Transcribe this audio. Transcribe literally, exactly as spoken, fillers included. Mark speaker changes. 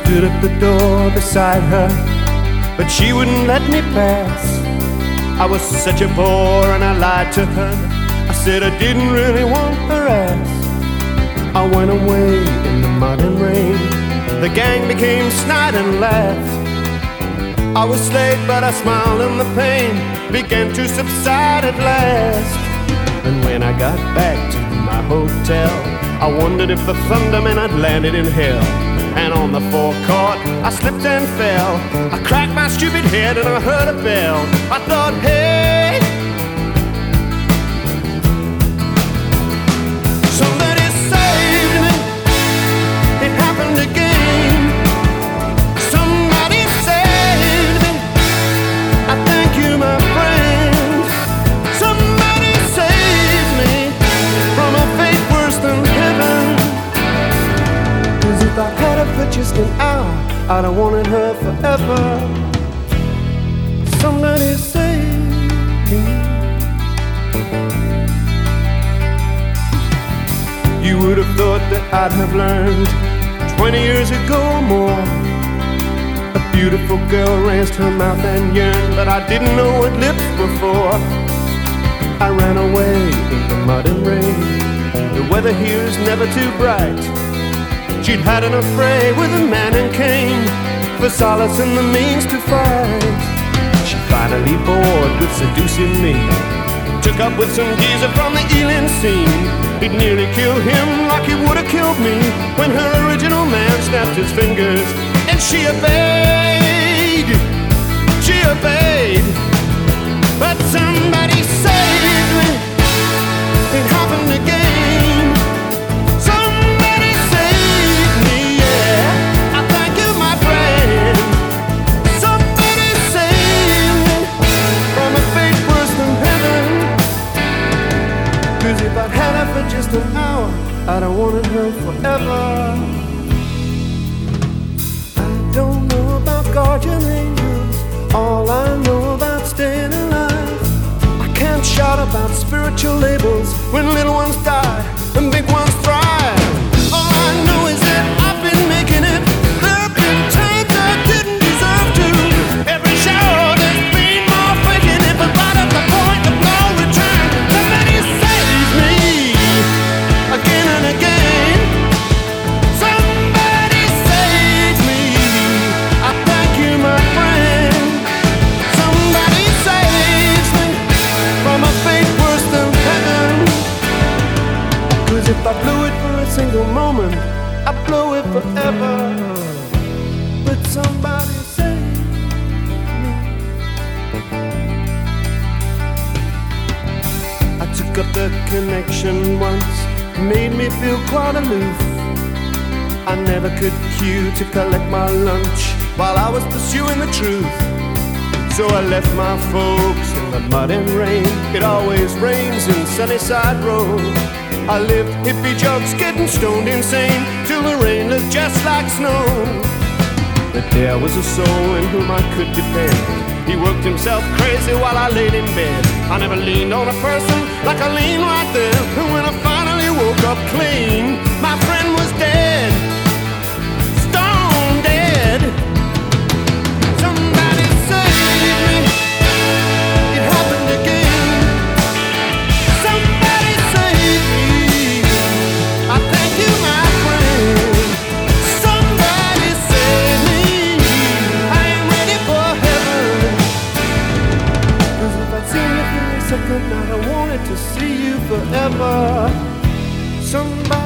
Speaker 1: stood at the door beside her, but she wouldn't let me pass. I was such a bore and I lied to her. I said I didn't really want her ass. I went away in the mud and rain. The gang became snide and laughed. I was late but I smiled and the pain began to subside at last. And when I got back to my hotel, I wondered if the Thunderman had landed in hell. And on the forecourt I slipped and fell. I cracked my stupid head and I heard a bell. I thought, hey, somebody saved me. It happened again. Somebody saved me. I thank you, my friend. Somebody saved me from a fate worse than heaven. 'Cause if I had her for just an hour, I'd have wanted her forever. Somebody save me. You would have thought that I'd have learned twenty years ago or more. A beautiful girl raised her mouth and yearned, but I didn't know what lips were for. I ran away in the mud and rain. The weather here is never too bright. She'd had an affray with a man and came for solace and the means to fight. She finally bored with seducing me, took up with some geezer from the Ealing scene. He'd nearly killed him like he would have killed me when her original man snapped his fingers. And she obeyed, she obeyed. But somebody saved me. It happened again. Somebody saved me, yeah. I thank you, my friend. Somebody saved me from a fate worse than heaven. 'Cause if I'd had her for just an hour, I'd have wanted her forever. I don't know about guardian angels. All I know about staying alive. I can't shout about spiritual labels when little ones die and big ones thrive. All I know is that I've been making it. There have been times I didn't deserve to. Every shower there's been more faking it, but right at the point of no return, somebody saves me again and again. Somebody saves me. I thank you, my friend. Somebody saves me from a fate worse than heaven. 'Cause if I blew it for a single moment, I blow it forever. But somebody save me. I took up the connection once, made me feel quite aloof. I never could queue to collect my lunch while I was pursuing the truth. So I left my folks in the mud and rain. It always rains in Sunnyside Road. I lived hippie jokes, getting stoned insane, till the rain looked just like snow. But there was a soul in whom I could depend. He worked himself crazy while I laid in bed. I never leaned on a person like I leaned right there. And when I finally woke up clean, my friend was dead, stone dead. Somebody saved me. It happened again. Somebody saved me. I thank you, my friend. Somebody saved me. I ain't ready for heaven. 'Cause if I'd seen you for a second, I'd have wanted to see you forever. Somebody